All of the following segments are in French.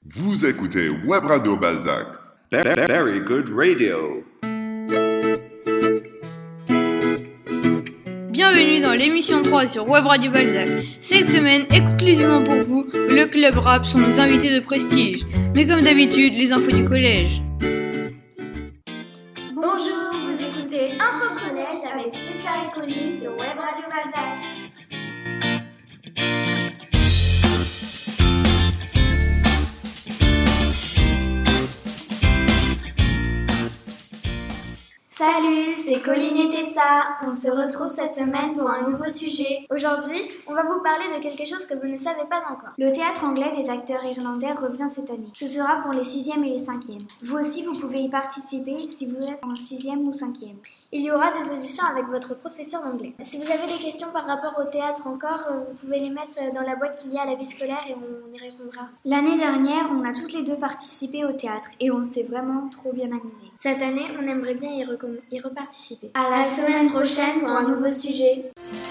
Vous écoutez Web Radio Balzac. Very good radio. Bienvenue dans l'émission 3 sur Web Radio Balzac. Cette semaine, exclusivement pour vous, le Club Rap sont nos invités de prestige. Mais comme d'habitude, les infos du collège. Bonjour, vous écoutez Info Collège avec Tessa et Colline sur Web Radio Balzac. Salut, c'est Colline et Tessa. On se retrouve cette semaine pour un nouveau sujet. Aujourd'hui, on va vous parler de quelque chose que vous ne savez pas encore. Le théâtre anglais des acteurs irlandais revient cette année. Ce sera pour les 6e et les 5e. Vous aussi, vous pouvez y participer si vous êtes en 6e ou 5e. Il y aura des auditions avec votre professeur d'anglais. Si vous avez des questions par rapport au théâtre encore, vous pouvez les mettre dans la boîte qu'il y a à la vie scolaire et on y répondra. L'année dernière, on a toutes les deux participé au théâtre et on s'est vraiment trop bien amusés. Cette année, on aimerait bien y reparticiper. À la semaine prochaine pour un nouveau sujet.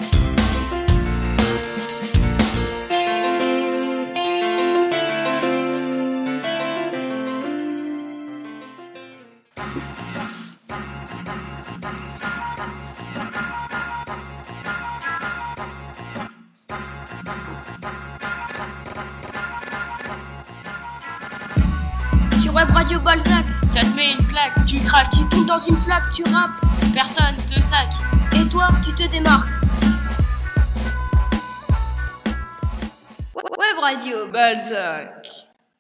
Sur Web Radio Balzac, ça te met une claque, tu craques, tu tombes dans une flaque, tu rappes, personne te sac. Et toi, tu te démarques. Web Radio Balzac.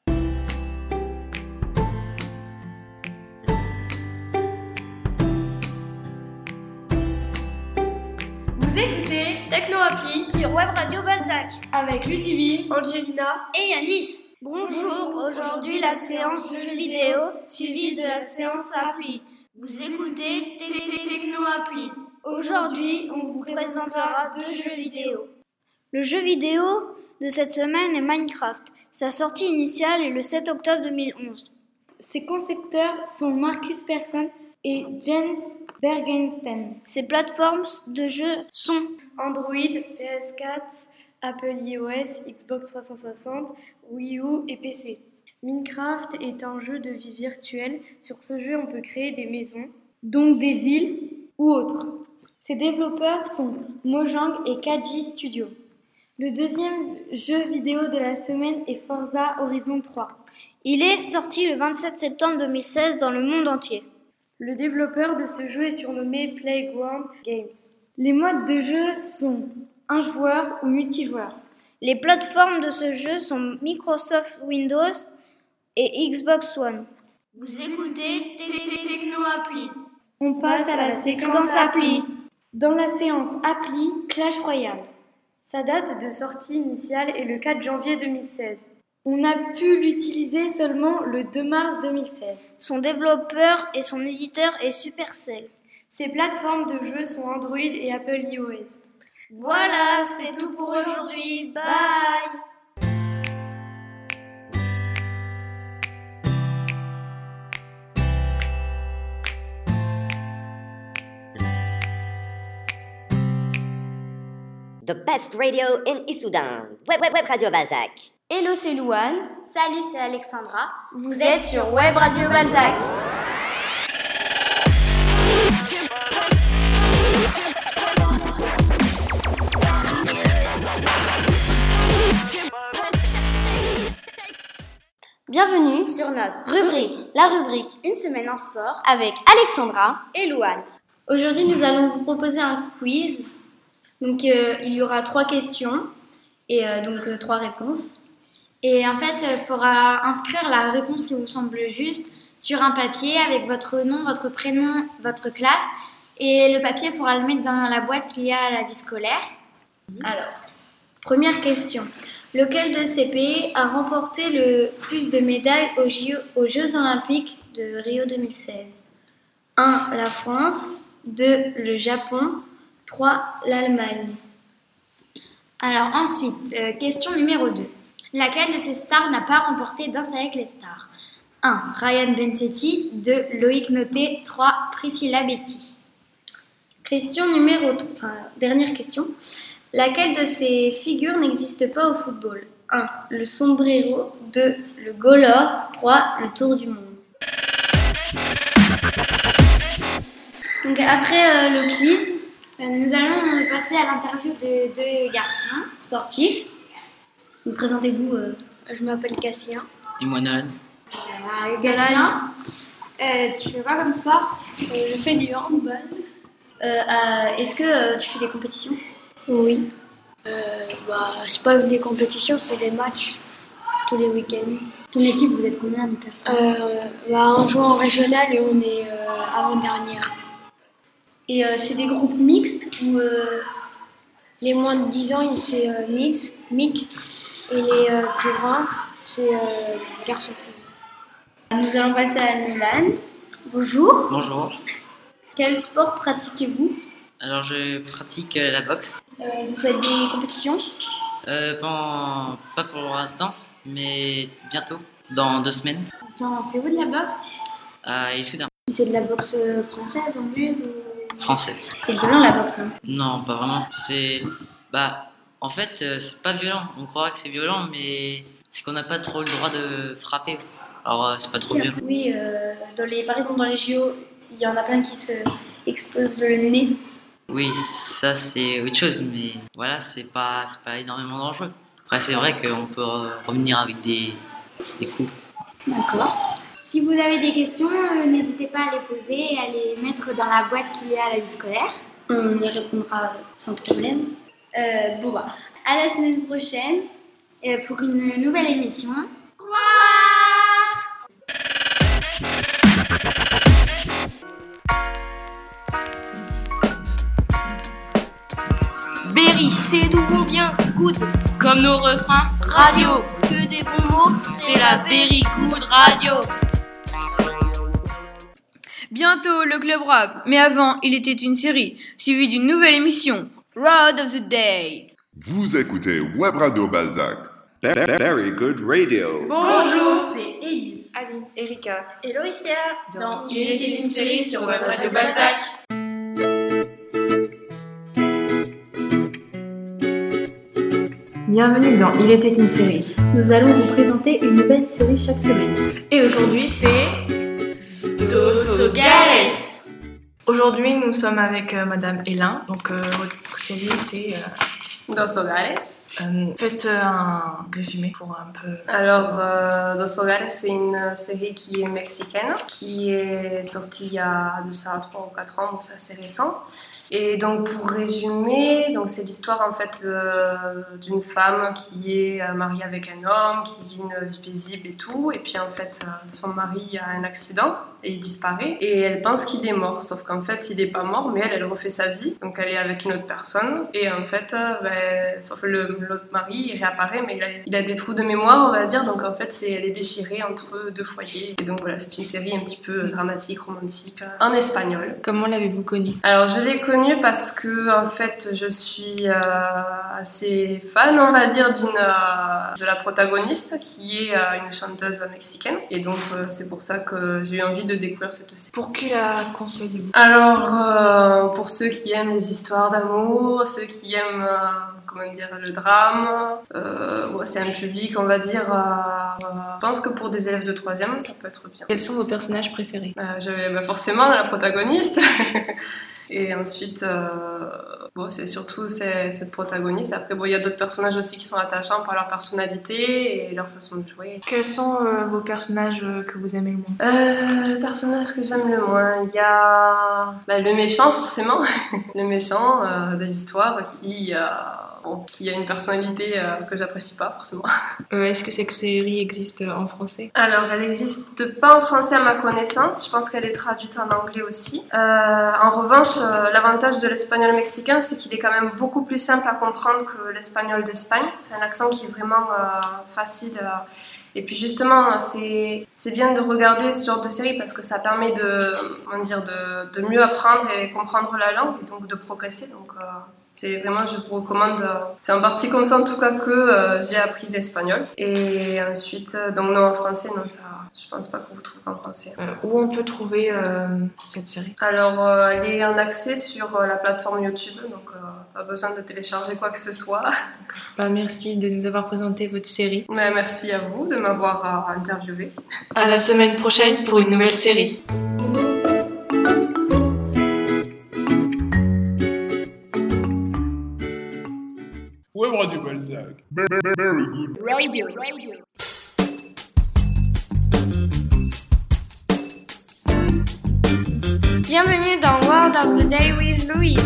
Vous écoutez Techno Appli Sur Web Radio Balzac avec Ludivine, Angelina et Yanis. Bonjour, aujourd'hui la séance de jeux vidéo suivie de la séance appli. Vous écoutez Techno Appli. Aujourd'hui, on vous présentera 2 jeux vidéo. Le jeu vidéo de cette semaine est Minecraft. Sa sortie initiale est le 7 octobre 2011. Ses concepteurs sont Marcus Persson et Jens Bergensten. Ses plateformes de jeu sont Android, PS4, Apple iOS, Xbox 360, Wii U et PC. Minecraft est un jeu de vie virtuelle. Sur ce jeu, on peut créer des maisons, donc des villes ou autres. Ses développeurs sont Mojang et Kaji Studio. Le deuxième jeu vidéo de la semaine est Forza Horizon 3. Il est sorti le 27 septembre 2016 dans le monde entier. Le développeur de ce jeu est surnommé Playground Games. Les modes de jeu sont un joueur ou multijoueur. Les plateformes de ce jeu sont Microsoft Windows et Xbox One. Vous écoutez Techno Appli. On passe à la séquence appli. Dans la séance appli, Clash Royale. Sa date de sortie initiale est le 4 janvier 2016. On a pu l'utiliser seulement le 2 mars 2016. Son développeur et son éditeur est Supercell. Ses plateformes de jeu sont Android et Apple iOS. Voilà, c'est tout pour aujourd'hui. Bye! The best radio in Issoudun. Web Radio Balzac. Hello, c'est Louane. Salut, c'est Alexandra. Vous êtes sur Web Radio Balzac. Bienvenue sur notre la rubrique Une semaine en sport avec Alexandra et Louane. Aujourd'hui, nous allons vous proposer un quiz. Donc, il y aura 3 questions et 3 réponses. Et en fait, il faudra inscrire la réponse qui vous semble juste sur un papier avec votre nom, votre prénom, votre classe. Et le papier, il faudra le mettre dans la boîte qu'il y a à la vie scolaire. Alors, première question. Lequel de ces pays a remporté le plus de médailles aux Jeux Olympiques de Rio 2016 ? 1. La France. 2. Le Japon. 3. L'Allemagne. Alors ensuite, question numéro 2. Laquelle de ces stars n'a pas remporté Danse avec les stars ? 1. Ryan Bensetti. 2. Loïc Noté. 3. Priscilla Betty. Dernière question. Laquelle de ces figures n'existe pas au football ? 1. Le sombrero. 2. Le golor. 3. Le tour du monde. Donc après le quiz, nous allons passer à l'interview de deux garçons sportifs. Donc, présentez-vous. Je m'appelle Cassien. Et moi, Nolan. Cassien, tu fais quoi comme sport? Je fais du handball. Est-ce que tu fais des compétitions? Oui. C'est pas des compétitions, c'est des matchs tous les week-ends. Ton équipe, vous êtes combien de personnes? On joue en régional et on est avant-dernière. Et c'est des groupes mixtes ou Les moins de 10 ans, c'est mixte. Et les plus grands, c'est garçons-filles. Nous allons passer à Nolan. Bonjour. Bonjour. Quel sport pratiquez-vous? Alors, je pratique la boxe. Vous faites des compétitions? Pas pour l'instant, mais bientôt, dans 2 semaines, Faites-vous de la boxe? à Issoudun. C'est de la boxe française, anglaise ou... Française. C'est violent la boxe. Hein. Non, pas vraiment. En fait, c'est pas violent. On croirait que c'est violent, mais c'est qu'on n'a pas trop le droit de frapper. Alors, c'est pas trop violent. Oui, par exemple dans les JO, il y en a plein qui se explosent le nez. Oui, ça c'est autre chose, mais voilà, c'est pas énormément dangereux. Après, c'est vrai qu'on peut revenir avec des coups. D'accord. Si vous avez des questions, n'hésitez pas à les poser et à les mettre dans la boîte qu'il y a à la vie scolaire. On y répondra sans problème. À la semaine prochaine pour une nouvelle émission. Au revoir. Berry, c'est d'où on vient, good, comme nos refrains, radio, que des bons mots, c'est la Berry Good Radio. Bientôt le Club Rap, mais avant, il était une série, suivie d'une nouvelle émission, Road of the Day. Vous écoutez Web Radio Balzac. Very Good Radio. Bonjour, c'est Élise. Aline, Erika Et Lauricia. Dans Il était une série sur Web Radio Balzac. Bienvenue dans Il était une série. Nous allons vous présenter une nouvelle série chaque semaine. Et aujourd'hui c'est... Dos Hogares. Aujourd'hui nous sommes avec Madame Hélin. Donc votre série c'est... Dos Hogares. Faites un résumé pour un peu... Alors, Dos Hogares, c'est une série qui est mexicaine, qui est sortie il y a de ça 3 ou 4 ans, donc c'est assez récent. Et donc, pour résumer, donc c'est l'histoire en fait d'une femme qui est mariée avec un homme, qui vit une vie paisible et tout. Et puis en fait, son mari a un accident et il disparaît. Et elle pense qu'il est mort, sauf qu'en fait, il n'est pas mort, mais elle refait sa vie. Donc, elle est avec une autre personne. Et en fait, sauf l'autre mari, il réapparaît, mais il a des trous de mémoire, on va dire. Donc en fait, elle est déchirée entre 2 foyers. Et donc voilà, c'est une série un petit peu dramatique, romantique, en espagnol. Comment l'avez-vous connue? Alors, je l'ai connue parce que en fait, je suis assez fan, on va dire, de la protagoniste, qui est une chanteuse mexicaine. Et donc, c'est pour ça que j'ai eu envie de découvrir cette série. Pour qui la conseillez-vous? Alors, pour ceux qui aiment les histoires d'amour, ceux qui aiment le drame, c'est un public, on va dire, je pense que pour des élèves de 3e, ça peut être bien. Quels sont vos personnages préférés? J'avais forcément la protagoniste. Et ensuite, c'est surtout cette protagoniste. Après, il y a d'autres personnages aussi qui sont attachants par leur personnalité et leur façon de jouer. Quels sont vos personnages que vous aimez le moins? Le personnage que j'aime le moins, il y a le méchant, forcément. Le méchant de l'histoire qui a une personnalité que j'apprécie pas, forcément. Est-ce que cette série existe en français? Alors, elle n'existe pas en français à ma connaissance. Je pense qu'elle est traduite en anglais aussi. En revanche, l'avantage de l'espagnol mexicain, c'est qu'il est quand même beaucoup plus simple à comprendre que l'espagnol d'Espagne. C'est un accent qui est vraiment facile. Et puis justement, c'est bien de regarder ce genre de série parce que ça permet de mieux apprendre et comprendre la langue et donc de progresser. Donc, c'est vraiment, je vous recommande, c'est en partie comme ça en tout cas que j'ai appris l'espagnol. Et ensuite, donc non, en français, non, ça, je pense pas que vous trouverez en français. Où on peut trouver cette série? Alors, elle est en accès sur la plateforme YouTube, donc pas besoin de télécharger quoi que ce soit. Merci de nous avoir présenté votre série. Mais merci à vous de m'avoir interviewé. À la semaine prochaine pour une nouvelle série. Web Radio Balzac. Very good. Radio. Bienvenue dans Word of the Day with Louise.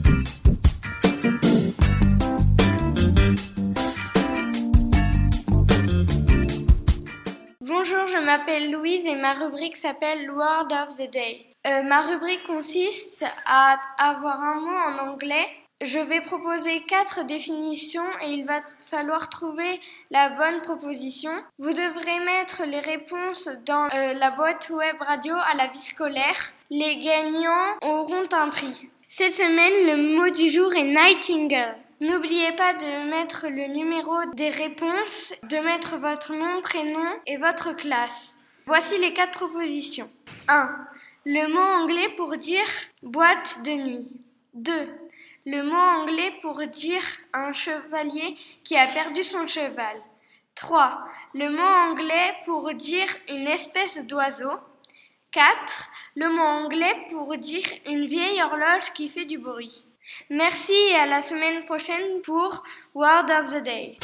Bonjour, je m'appelle Louise et ma rubrique s'appelle Word of the Day. Ma rubrique consiste à avoir un mot en anglais. Je vais proposer 4 définitions et il va falloir trouver la bonne proposition. Vous devrez mettre les réponses dans la boîte web radio à la vie scolaire. Les gagnants auront un prix. Cette semaine, le mot du jour est Nightingale. N'oubliez pas de mettre le numéro des réponses, de mettre votre nom, prénom et votre classe. Voici les 4 propositions. 1. Le mot anglais pour dire boîte de nuit. 2. Le mot anglais pour dire un chevalier qui a perdu son cheval. 3. Le mot anglais pour dire une espèce d'oiseau. 4. Le mot anglais pour dire une vieille horloge qui fait du bruit. Merci et à la semaine prochaine pour Word of the Day.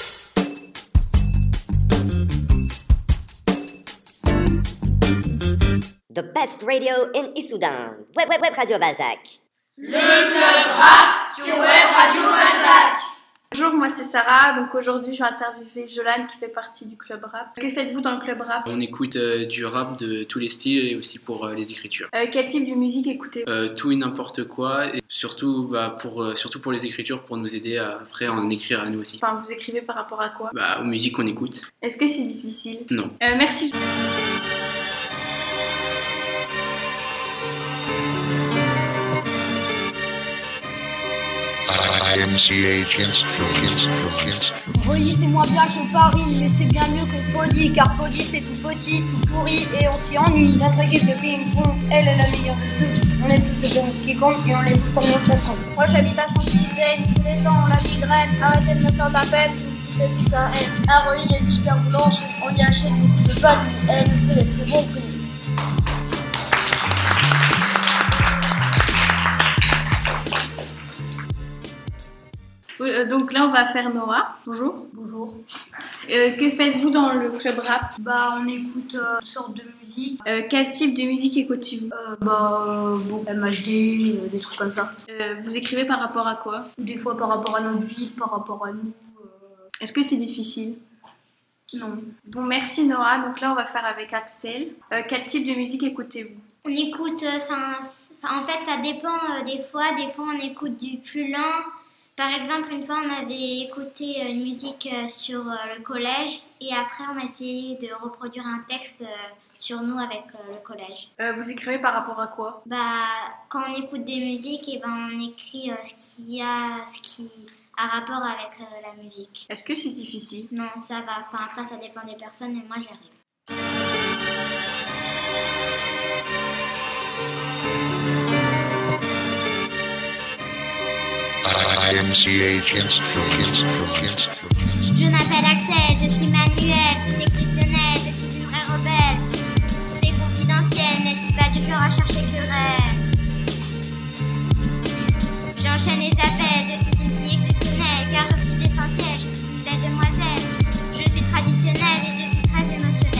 The best radio in Issoudun. Web Radio Balzac. Le Club Rap sur Web Radio Balzac. Bonjour, moi c'est Sarah, donc aujourd'hui je vais interviewer Jolane qui fait partie du Club Rap. Que faites-vous dans le Club Rap ? On écoute du rap de tous les styles et aussi pour les écritures. Quel type de musique écoutez-vous ? Tout et n'importe quoi, et surtout pour les écritures, pour nous aider à après en écrire à nous aussi. Enfin, vous écrivez par rapport à quoi ? Aux musiques qu'on écoute. Est-ce que c'est difficile ? Non. Merci. Relissez-moi bien que Paris, mais c'est bien mieux que Podi, car Podi c'est tout petit, tout pourri et on s'y ennuie. Notre équipe de ping-pong, elle est la meilleure de toutes. On est tous des bons qui comptent et on les bouffe comme nos poissons. Moi j'habite à Saint-Dizaine, tous les gens ont la migraine. Arrêtez de me faire de la peine, c'est tout ça haine. À Rolly, il y a une super blanche, on y achète beaucoup de pâtes, elle nous fait des très bons prix. Donc là on va faire Noah. Bonjour. Bonjour. Que faites-vous dans le Club Rap ? On écoute toutes sortes de musique. Quel type de musique écoutez-vous ? MHD, des trucs comme ça. Vous écrivez par rapport à quoi ? Des fois par rapport à notre ville, par rapport à nous. Est-ce que c'est difficile ? Non. Bon, merci Noah. Donc là on va faire avec Axel. Quel type de musique écoutez-vous ? On écoute, en fait ça dépend des fois on écoute du plus lent. Par exemple, une fois, on avait écouté une musique sur le collège et après, on a essayé de reproduire un texte sur nous avec le collège. Vous écrivez par rapport à quoi ? Quand on écoute des musiques, on écrit ce qui a rapport avec la musique. Est-ce que c'est difficile ? Non, ça va. Après, ça dépend des personnes, mais moi, j'y arrive. Je m'appelle Axel, je suis manuel, c'est exceptionnel, je suis une vraie rebelle. C'est confidentiel, mais je suis pas du genre à chercher querelle. J'enchaîne les appels, je suis une fille exceptionnelle, car je suis essentielle, je suis une belle demoiselle. Je suis traditionnelle et je suis très émotionnelle.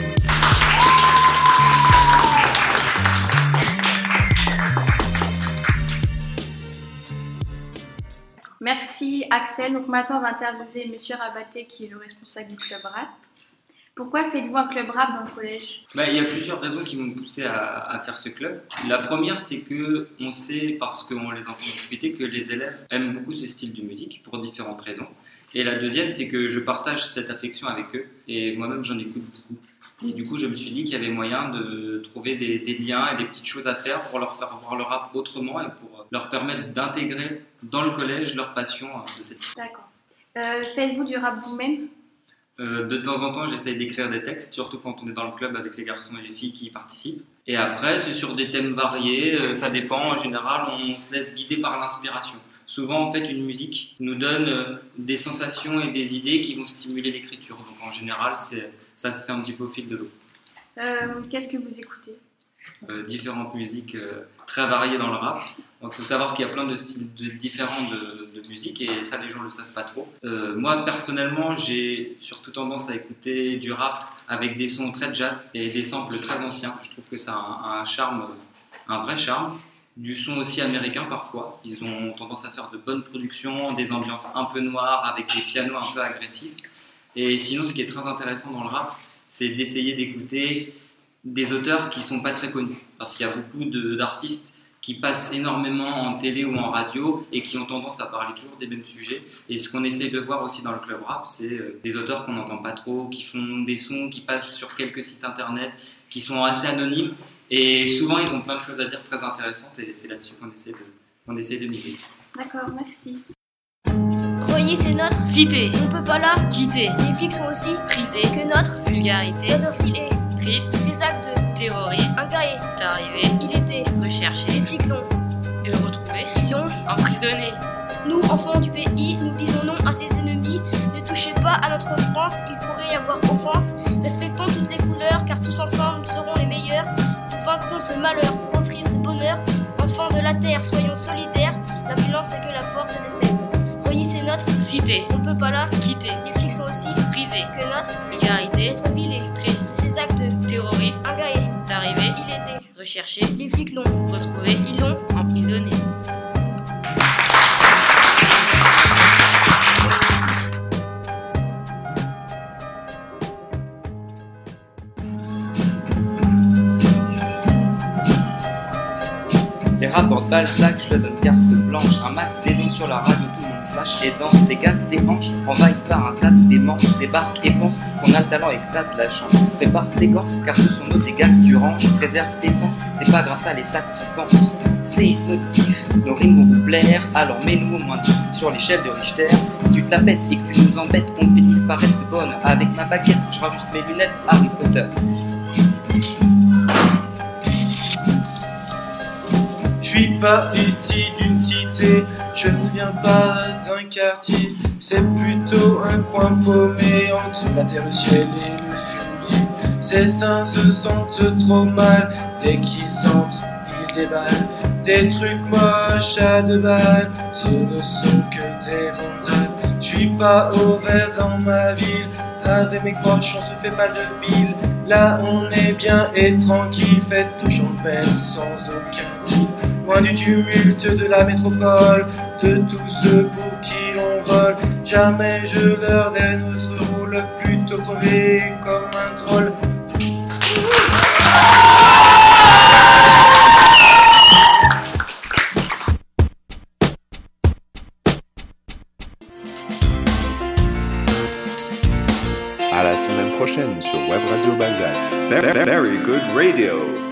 Merci Axel. Donc maintenant on va interviewer Monsieur Rabaté qui est le responsable du Club Rap. Pourquoi faites-vous un Club Rap dans le collège ? Il y a plusieurs raisons qui m'ont poussé à faire ce club. La première, c'est que on sait, parce qu'on les entend discuter, que les élèves aiment beaucoup ce style de musique pour différentes raisons. Et la deuxième, c'est que je partage cette affection avec eux et moi-même j'en écoute beaucoup. Et du coup, je me suis dit qu'il y avait moyen de trouver des liens et des petites choses à faire pour leur faire voir le rap autrement et pour leur permettre d'intégrer dans le collège leur passion de cette musique. D'accord. Faites-vous du rap vous-même ? De temps en temps, j'essaye d'écrire des textes, surtout quand on est dans le club avec les garçons et les filles qui y participent. Et après, c'est sur des thèmes variés, ça dépend. En général, on se laisse guider par l'inspiration. souvent en fait une musique nous donne des sensations et des idées qui vont stimuler l'écriture. Donc en général, ça se fait un petit peu au fil de l'eau. Qu'est-ce que vous écoutez ? Différentes musiques très variées dans le rap. Donc il faut savoir qu'il y a plein de styles différents de musique et ça les gens ne le savent pas trop. Moi personnellement j'ai surtout tendance à écouter du rap avec des sons très jazz et des samples très anciens. Je trouve que ça a un charme, un vrai charme. Du son aussi américain parfois. Ils ont tendance à faire de bonnes productions, des ambiances un peu noires avec des pianos un peu agressifs. Et sinon ce qui est très intéressant dans le rap, c'est d'essayer d'écouter des auteurs qui sont pas très connus, parce qu'il y a beaucoup d'artistes qui passent énormément en télé ou en radio et qui ont tendance à parler toujours des mêmes sujets. Et ce qu'on essaye de voir aussi dans le club rap, c'est des auteurs qu'on n'entend pas trop, qui font des sons, qui passent sur quelques sites internet, qui sont assez anonymes. Et souvent, ils ont plein de choses à dire très intéressantes et c'est là-dessus qu'on essaie de miser. D'accord, merci. Reuilly, c'est notre cité. On peut pas la quitter. Les flics sont aussi prisés que notre vulgarité. pédophile est Triste. Ces actes de Terroriste. un gars est arrivé. Il était Recherché. Les flics l'ont Et retrouvé. Ils l'ont Emprisonné. Nous, enfants du pays, nous disons non à ses ennemis. Ne touchez pas à notre France, il pourrait y avoir offense. Respectons toutes les couleurs, car tous ensemble, nous serons les meilleurs. Nous vaincrons ce malheur pour offrir ce bonheur. Enfants de la terre, soyons solidaires. La violence n'est que la force des faibles. Reuilly, c'est notre cité. On peut pas la quitter. Les flics sont aussi Prisés. que notre vulgarité. Notre ville est Triste. Ces actes de Terroriste. un gars est arrivé. Il était Recherché. Les flics l'ont Retrouvé. Ils l'ont Emprisonné. Les rapports de Balzac, je le donne carte blanche. Un max des ondes sur la radio, tout le monde slash et danse. Des gaz, des hanches, envahis par un tas de démences. Débarque et pense qu'on a le talent et que t'as de la chance. Prépare tes gants, car ce sont nos dégâts que tu ranges. Préserve tes sens, c'est pas grâce à l'état que tu penses. Séisme auditif, nos rimes vont vous plaire. Alors mets-nous au moins 10 sur l'échelle de Richter. Si tu te la pètes et que tu nous embêtes, on te fait disparaître de bonne. Avec ma baguette, je rajuste mes lunettes, Harry Potter. Je suis pas issu d'une cité, je ne viens pas d'un quartier. C'est plutôt un coin paumé entre la terre, le ciel et le fumier. Ces seins se sentent trop mal, dès qu'ils entrent, ils déballent des trucs moches à 2 balles. Ce ne sont que des vandales. Je suis pas au vert dans ma ville, avec mes proches on se fait pas de bile. Là on est bien et tranquille, faites au champêtre sans aucun deal. Loin du tumulte de la métropole, de tous ceux pour qui l'on vole. Jamais je leur donne ce rôle, plutôt crevé comme un troll. À la semaine prochaine sur Web Radio Balzac. Very good radio.